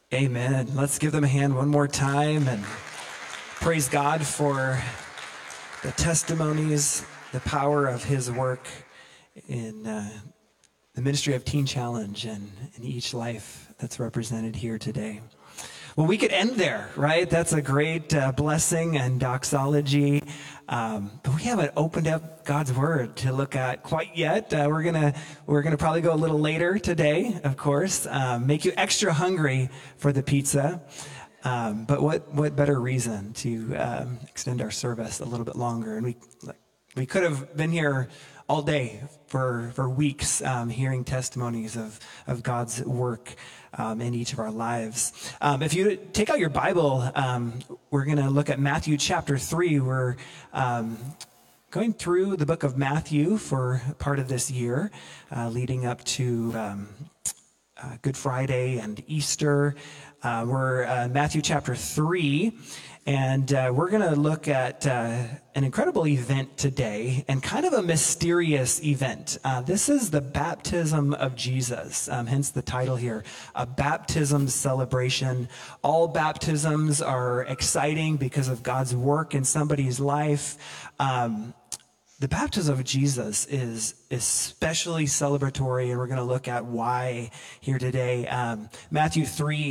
Amen. Let's give them a hand one more time and praise God for the testimonies, the power of his work in the ministry of Teen Challenge and in each life that's represented here today. Well, we could end there, right? That's a great blessing and doxology. But we haven't opened up God's Word to look at quite yet. We're gonna probably go a little later today, of course. Make you extra hungry for the pizza. But what better reason to extend our service a little bit longer? And we could have been here all day for weeks, hearing testimonies of God's work in each of our lives. If you take out your Bible, we're going to look at Matthew chapter 3. We're going through the book of Matthew for part of this year, leading up to Good Friday and Easter. We're Matthew chapter 3. And we're going to look at an incredible event today, and kind of a mysterious event. This is the baptism of Jesus, hence the title here, a baptism celebration. All baptisms are exciting because of God's work in somebody's life. The baptism of Jesus is especially celebratory, and we're going to look at why here today. Matthew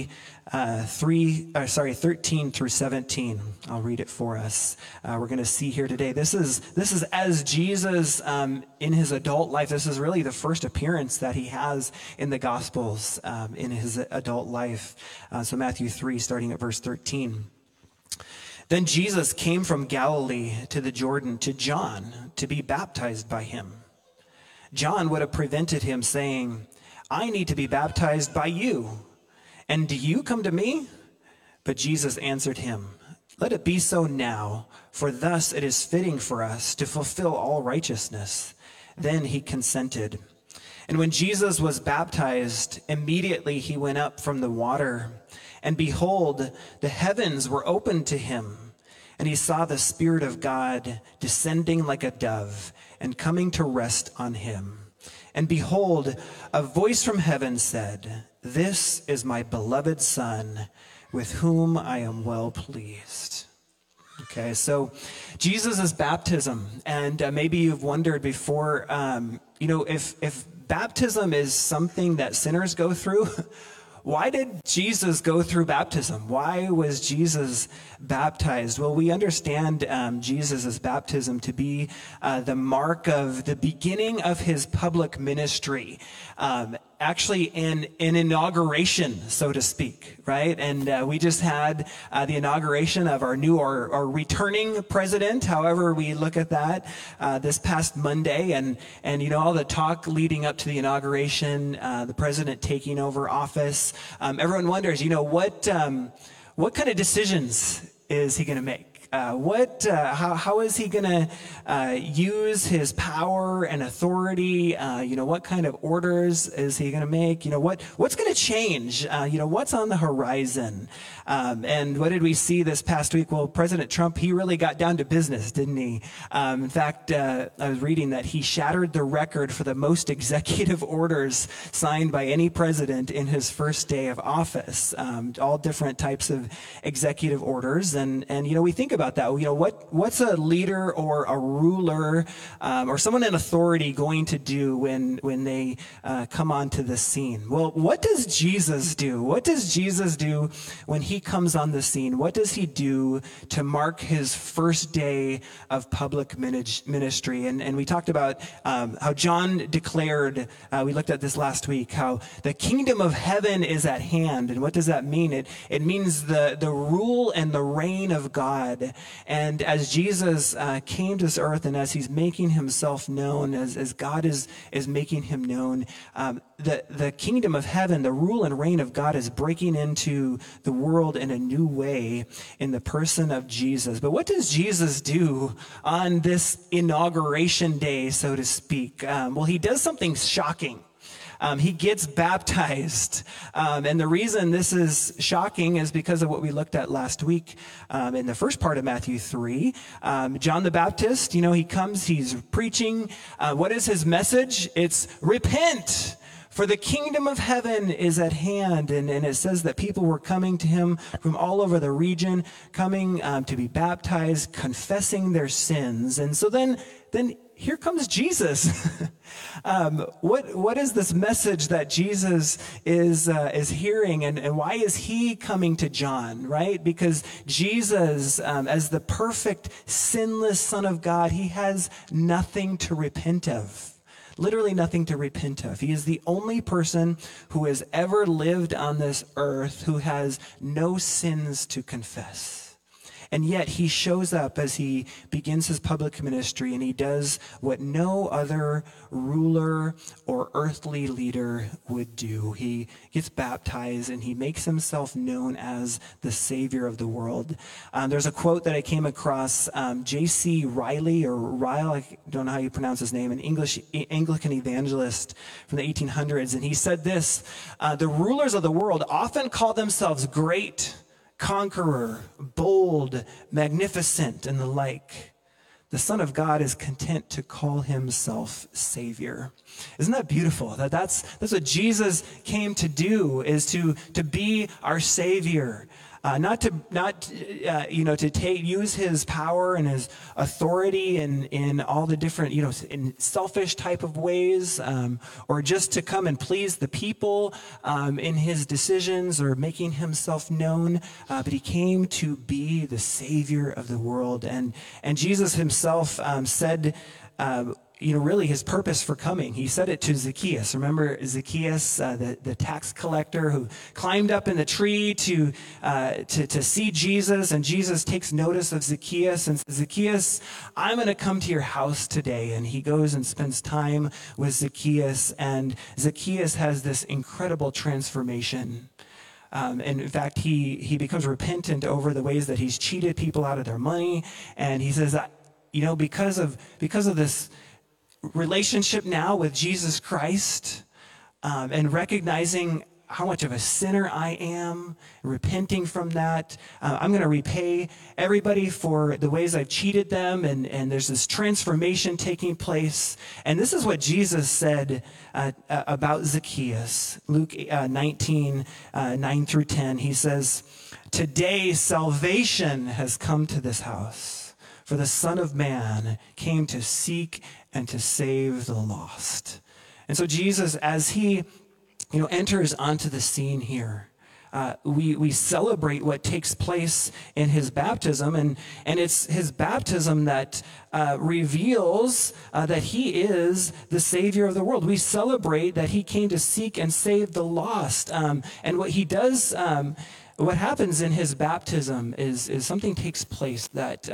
13 through 17. I'll read it for us. We're going to see here today. This is as Jesus in his adult life. This is really the first appearance that he has in the Gospels in his adult life. So Matthew 3, starting at verse 13. Then Jesus came from Galilee to the Jordan to John to be baptized by him. John would have prevented him, saying, "I need to be baptized by you, and do you come to me?" But Jesus answered him, "Let it be so now, for thus it is fitting for us to fulfill all righteousness." Then he consented. And when Jesus was baptized, immediately he went up from the water. And behold, the heavens were opened to him, and he saw the Spirit of God descending like a dove and coming to rest on him. And behold, a voice from heaven said, "This is my beloved Son, with whom I am well pleased." Okay, so Jesus' baptism, and maybe you've wondered before, if baptism is something that sinners go through, why did Jesus go through baptism? Why was Jesus baptized? Well, we understand Jesus' baptism to be the mark of the beginning of his public ministry. Actually an inauguration, so to speak, right? And we just had the inauguration of our new or returning president, however we look at that, this past Monday. And all the talk leading up to the inauguration, the president taking over office. Everyone wonders, what kind of decisions is he going to make? How is he going to use his power and authority? What kind of orders is he going to make? What's going to change? What's on the horizon? And what did we see this past week? Well, President Trump, he really got down to business, didn't he? In fact, I was reading that he shattered the record for the most executive orders signed by any president in his first day of office. All different types of executive orders. And we think about that. What's a leader or a ruler or someone in authority going to do when they come onto the scene? Well, what does Jesus do? What does Jesus do when he comes on the scene? What does he do to mark his first day of public ministry? And we talked about how John declared, we looked at this last week, how the kingdom of heaven is at hand. And what does that mean? It means the rule and the reign of God. And as Jesus came to this earth, and as he's making himself known, as God is making him known, the kingdom of heaven, the rule and reign of God is breaking into the world in a new way in the person of Jesus. But what does Jesus do on this inauguration day, so to speak? Well, he does something shocking. He gets baptized. And the reason this is shocking is because of what we looked at last week in the first part of Matthew 3. John the Baptist, he comes, he's preaching. What is his message? It's repent, For the kingdom of heaven is at hand. And it says that people were coming to him from all over the region, coming to be baptized, confessing their sins. And so then here comes Jesus. What is this message that Jesus is hearing, and why is he coming to John, right? Because Jesus, as the perfect, sinless Son of God, he has nothing to repent of. Literally nothing to repent of. He is the only person who has ever lived on this earth who has no sins to confess. And yet he shows up as he begins his public ministry, and he does what no other ruler or earthly leader would do. He gets baptized and he makes himself known as the Savior of the world. There's a quote that I came across, J.C. Riley, or Ryle, I don't know how you pronounce his name, an Anglican evangelist from the 1800s. And he said this, the rulers of the world often call themselves great, conqueror, bold, magnificent, and the like. The Son of God is content to call himself Savior. Isn't that beautiful? That's what Jesus came to do, is to be our Savior. Not to use his power and his authority in all the different, in selfish type of ways, or just to come and please the people in his decisions or making himself known. But he came to be the Savior of the world. And Jesus himself said, really his purpose for coming. He said it to Zacchaeus. Remember Zacchaeus, the tax collector who climbed up in the tree to see Jesus, and Jesus takes notice of Zacchaeus and says, Zacchaeus, I'm going to come to your house today. And he goes and spends time with Zacchaeus, and Zacchaeus has this incredible transformation. And in fact, he becomes repentant over the ways that he's cheated people out of their money. And he says, because of this relationship now with Jesus Christ, and recognizing how much of a sinner I am, repenting from that, I'm going to repay everybody for the ways I've cheated them, and there's this transformation taking place. And this is what Jesus said about Zacchaeus. Luke 19, 9 through 10, he says, today salvation has come to this house, for the Son of Man came to seek and to save the lost. And so Jesus, as he enters onto the scene here, we celebrate what takes place in his baptism, and it's his baptism that reveals that he is the Savior of the world. We celebrate that he came to seek and save the lost, and what he does. What happens in his baptism is something takes place that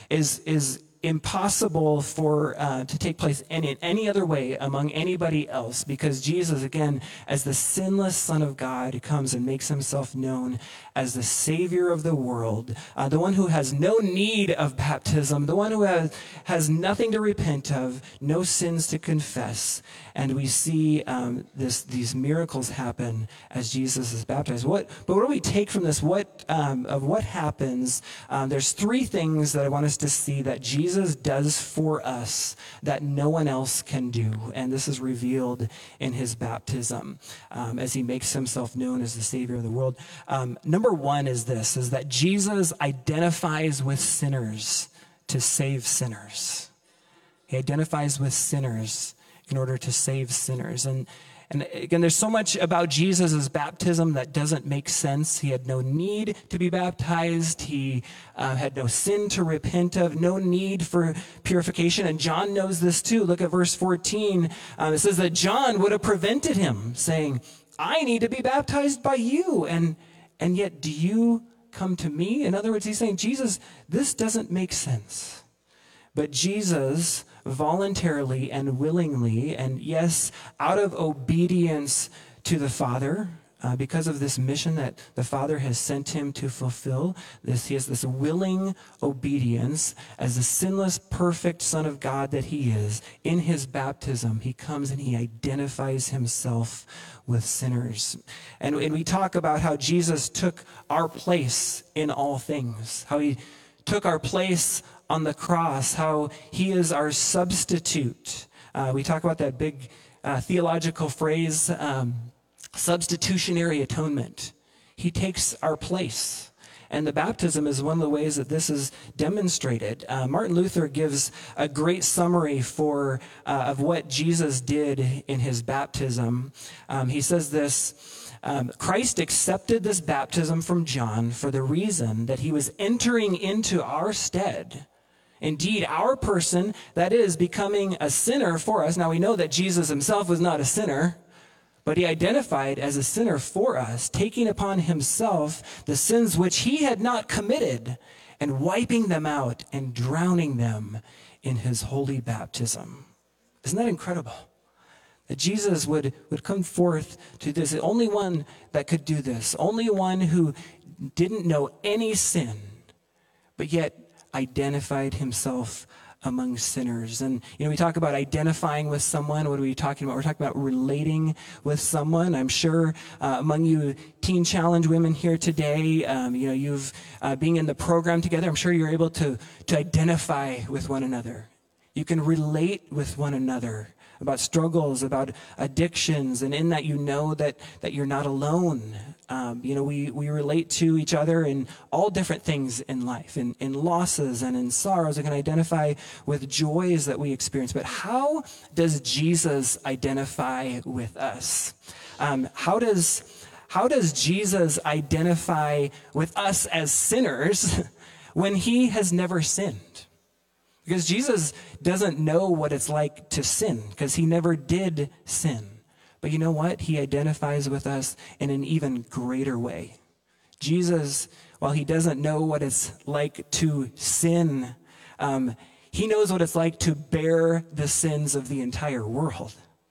is impossible to take place in any other way among anybody else, because Jesus, again, as the sinless Son of God, comes and makes himself known as the Savior of the world, the one who has no need of baptism, the one who has nothing to repent of, no sins to confess. And we see these miracles happen as Jesus is baptized. But what do we take from this? What happens? There's three things that I want us to see that Jesus does for us that no one else can do. And this is revealed in his baptism as he makes himself known as the Savior of the world. Number one is that Jesus identifies with sinners to save sinners. He identifies with sinners in order to save sinners. And again, there's so much about Jesus' baptism that doesn't make sense. He had no need to be baptized. He had no sin to repent of, no need for purification. And John knows this too. Look at verse 14. It says that John would have prevented him, saying, I need to be baptized by you. And yet do you come to me? In other words, he's saying, Jesus, this doesn't make sense. But Jesus voluntarily and willingly, and yes, out of obedience to the Father, because of this mission that the Father has sent him to fulfill, he has this willing obedience as the sinless, perfect Son of God that he is. In his baptism, he comes and he identifies himself with sinners. And we talk about how Jesus took our place in all things, how he took our place on the cross, how he is our substitute. We talk about that big theological phrase, substitutionary atonement. He takes our place. And the baptism is one of the ways that this is demonstrated. Martin Luther gives a great summary of what Jesus did in his baptism. He says this, Christ accepted this baptism from John for the reason that he was entering into our stead. Indeed, our person, that is, becoming a sinner for us. Now we know that Jesus himself was not a sinner, but he identified as a sinner for us, taking upon himself the sins which he had not committed and wiping them out and drowning them in his holy baptism. Isn't that incredible? That Jesus would come forth to this, the only one that could do this, only one who didn't know any sin, but yet identified himself among sinners. And, we talk about identifying with someone. What are we talking about? We're talking about relating with someone. I'm sure among you Teen Challenge women here today, you've being in the program together, I'm sure you're able to identify with one another. You can relate with one another about struggles, about addictions, and in that that you're not alone. We relate to each other in all different things in life, in losses and in sorrows. We can identify with joys that we experience. But how does Jesus identify with us? How does Jesus identify with us as sinners when he has never sinned? Because Jesus doesn't know what it's like to sin, because he never did sin. But you know what? He identifies with us in an even greater way. Jesus, while he doesn't know what it's like to sin, he knows what it's like to bear the sins of the entire world.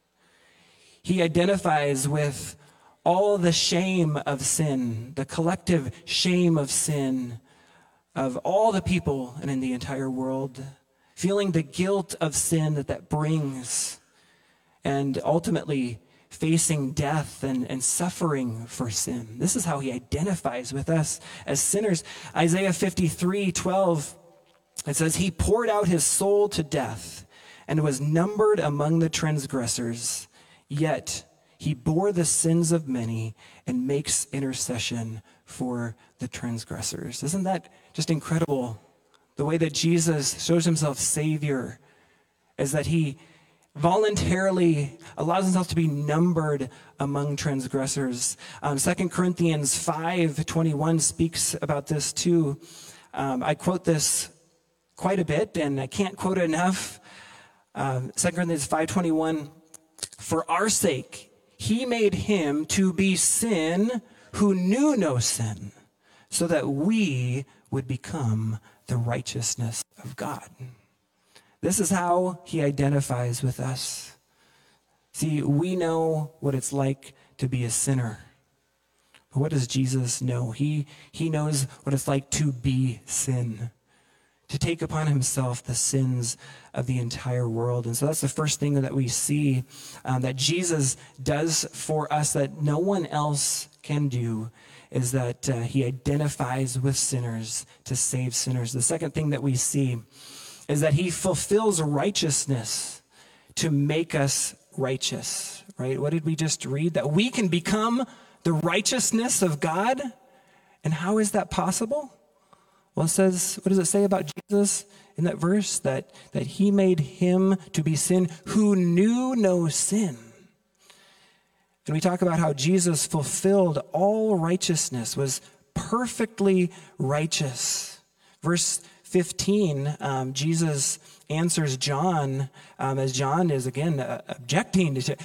He identifies with all the shame of sin, the collective shame of sin of all the people and in the entire world, feeling the guilt of sin that brings, and ultimately facing death and suffering for sin. This is how he identifies with us as sinners. Isaiah 53:12, it says, he poured out his soul to death and was numbered among the transgressors, yet he bore the sins of many and makes intercession for the transgressors. Isn't that just incredible? The way that Jesus shows himself Savior is that he voluntarily allows himself to be numbered among transgressors. 2 Corinthians 5:21 speaks about this too. I quote this quite a bit, and I can't quote it enough. 2 Corinthians 5:21, for our sake, he made him to be sin who knew no sin, so that we would become the righteousness of God. This is how he identifies with us. See, we know what it's like to be a sinner. But what does Jesus know? He knows what it's like to be sin, to take upon himself the sins of the entire world. And so that's the first thing that we see that Jesus does for us that no one else can do, is that he identifies with sinners to save sinners. The second thing that we see is that he fulfills righteousness to make us righteous, right? What did we just read? That we can become the righteousness of God. And how is that possible? Well, it says, what does it say about Jesus in that verse? That he made him to be sin who knew no sin. And we talk about how Jesus fulfilled all righteousness, was perfectly righteous. Verse 15, Jesus answers John, as John is again objecting to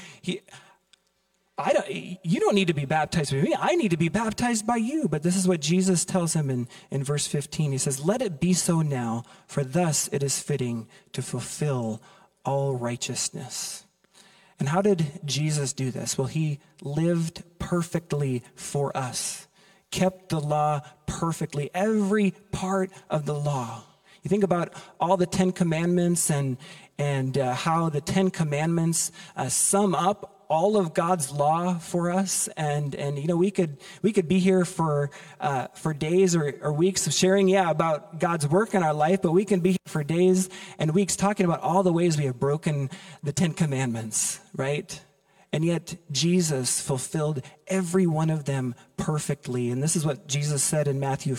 you don't need to be baptized by me. I need to be baptized by you. But this is what Jesus tells him in verse 15. He says, let it be so now, for thus it is fitting to fulfill all righteousness. And how did Jesus do this? Well, he lived perfectly for us, kept the law perfectly, every part of the law. You think about all the 10 commandments and how the 10 commandments sum up all of God's law for us, and we could be here for days or weeks of sharing about God's work in our life, but we can be here for days and weeks talking about all the ways we have broken the 10 Commandments, right? And yet Jesus fulfilled every one of them perfectly. And this is what Jesus said in Matthew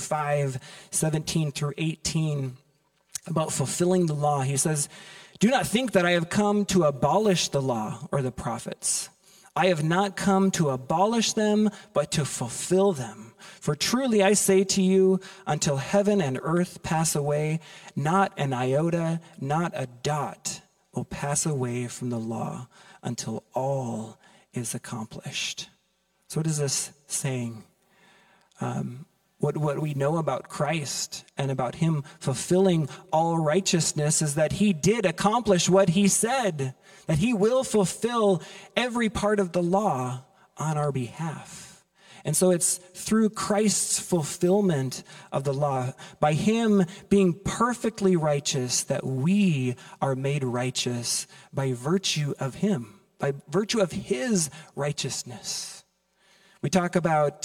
5:17-18 about fulfilling the law. He says, "Do not think that I have come to abolish the law or the prophets. I have not come to abolish them, but to fulfill them. For truly I say to you, until heaven and earth pass away, not an iota, not a dot will pass away from the law until all is accomplished." So what is this saying? What we know about Christ and about him fulfilling all righteousness is that he did accomplish what he said, that he will fulfill every part of the law on our behalf. And so it's through Christ's fulfillment of the law, by him being perfectly righteous, that we are made righteous by virtue of him, by virtue of his righteousness. We talk about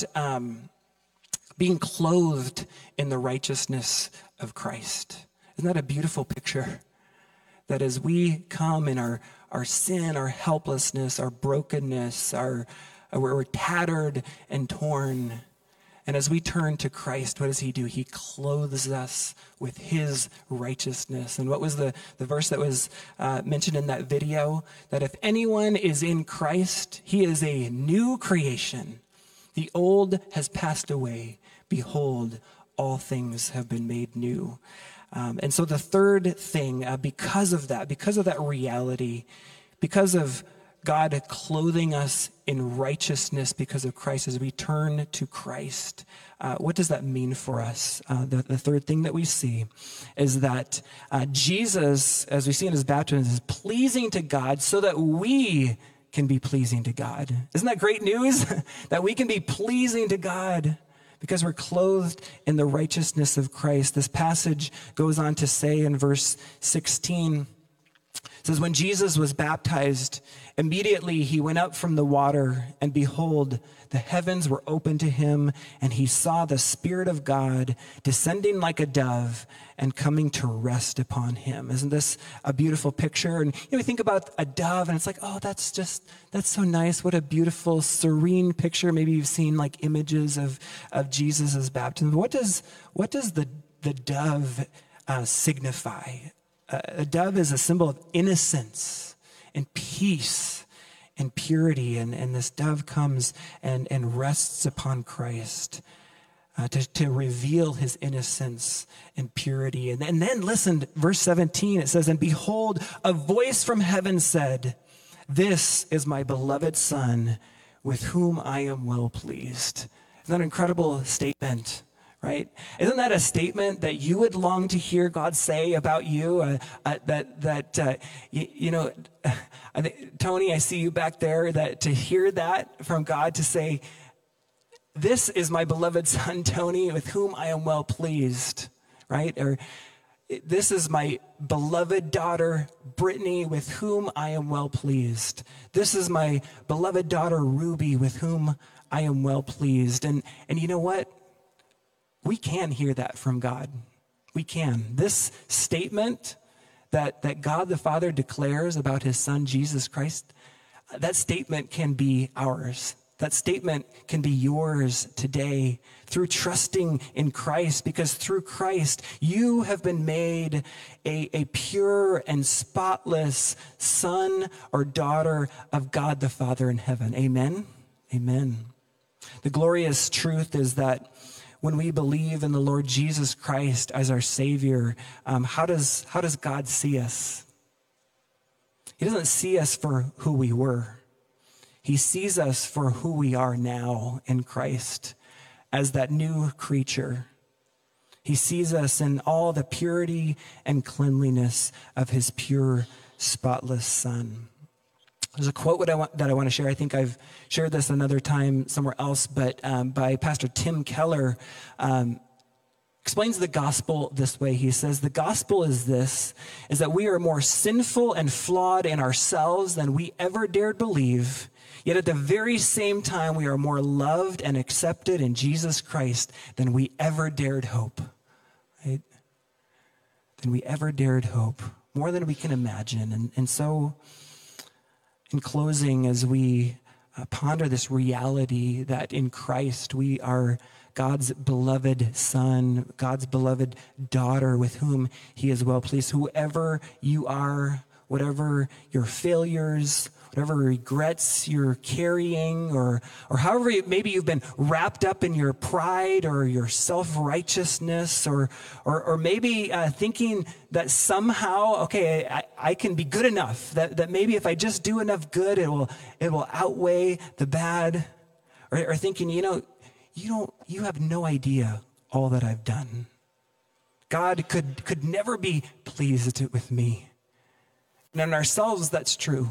being clothed in the righteousness of Christ. Isn't that a beautiful picture? That as we come in our sin, our helplessness, our brokenness, we're tattered and torn. And as we turn to Christ, what does he do? He clothes us with his righteousness. And what was the verse that was mentioned in that video? That if anyone is in Christ, he is a new creation. The old has passed away. Behold, all things have been made new. And so the third thing, because of that reality, because of God clothing us in righteousness because of Christ, as we turn to Christ, what does that mean for us? The third thing that we see is that Jesus, as we see in his baptism, is pleasing to God so that we can be pleasing to God. Isn't that great news? That we can be pleasing to God because we're clothed in the righteousness of Christ. This passage goes on to say in verse 16, it says, "When Jesus was baptized, immediately he went up from the water, and behold, the heavens were opened to him, and he saw the Spirit of God descending like a dove and coming to rest upon him." Isn't this a beautiful picture? And we think about a dove, and it's like, oh, that's so nice. What a beautiful, serene picture. Maybe you've seen like images of Jesus' baptism. What does the dove signify? A dove is a symbol of innocence and peace and purity. And this dove comes and rests upon Christ to reveal his innocence and purity. And then listen, verse 17, it says, "And behold, a voice from heaven said, 'This is my beloved Son, with whom I am well pleased.'" Isn't that an incredible statement? Right? Isn't that a statement that you would long to hear God say about you? Tony, I see you back there. That to hear that from God, to say, "This is my beloved Son, Tony, with whom I am well pleased," right? Or, "This is my beloved daughter, Brittany, with whom I am well pleased. This is my beloved daughter, Ruby, with whom I am well pleased." And you know what? We can hear that from God. We can. This statement that God the Father declares about his Son, Jesus Christ, that statement can be ours. That statement can be yours today through trusting in Christ, because through Christ, you have been made a pure and spotless son or daughter of God the Father in heaven. Amen? Amen. The glorious truth is that when we believe in the Lord Jesus Christ as our Savior, how does God see us? He doesn't see us for who we were. He sees us for who we are now in Christ, as that new creature. He sees us in all the purity and cleanliness of his pure, spotless Son. There's a quote that I want to share. I think I've shared this another time somewhere else, but by Pastor Tim Keller, kind explains the gospel this way. He says, the gospel is this, is that we are more sinful and flawed in ourselves than we ever dared believe. Yet at the very same time, we are more loved and accepted in Jesus Christ than we ever dared hope. Right? Than we ever dared hope. More than we can imagine. And so, in closing, as we ponder this reality that in Christ we are God's beloved son, God's beloved daughter with whom he is well pleased. Whoever you are, whatever your failures, whatever regrets you're carrying, or however maybe you've been wrapped up in your pride or your self-righteousness, or maybe thinking that somehow, okay, I can be good enough, that maybe if I just do enough good, it will outweigh the bad, or thinking, you have no idea all that I've done. God could never be pleased with me. And in ourselves, that's true.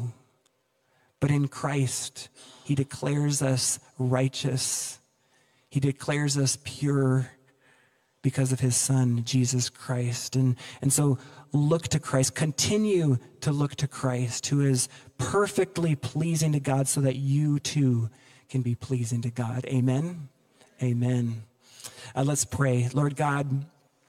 But in Christ, he declares us righteous. He declares us pure because of his son, Jesus Christ. And so look to Christ. Continue to look to Christ, who is perfectly pleasing to God, so that you too can be pleasing to God. Amen. Amen. Let's pray. Lord God,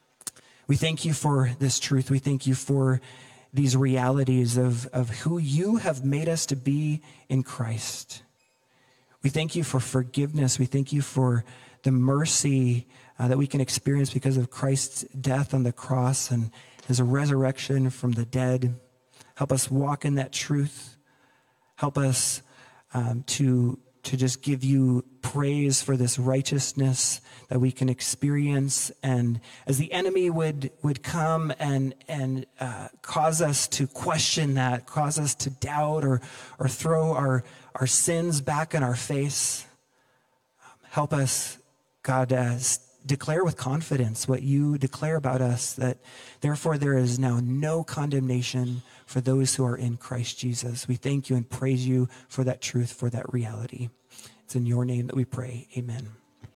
we thank you for this truth. We thank you for these realities of who you have made us to be in Christ. We thank you for forgiveness. We thank you for the mercy that we can experience because of Christ's death on the cross and his resurrection from the dead. Help us walk in that truth. Help us to just give you praise for this righteousness that we can experience. And as the enemy would come and cause us to question that, cause us to doubt or throw our sins back in our face, help us, God, declare with confidence what you declare about us, that therefore there is now no condemnation for those who are in Christ Jesus. We thank you and praise you for that truth, for that reality. It's in your name that we pray. Amen.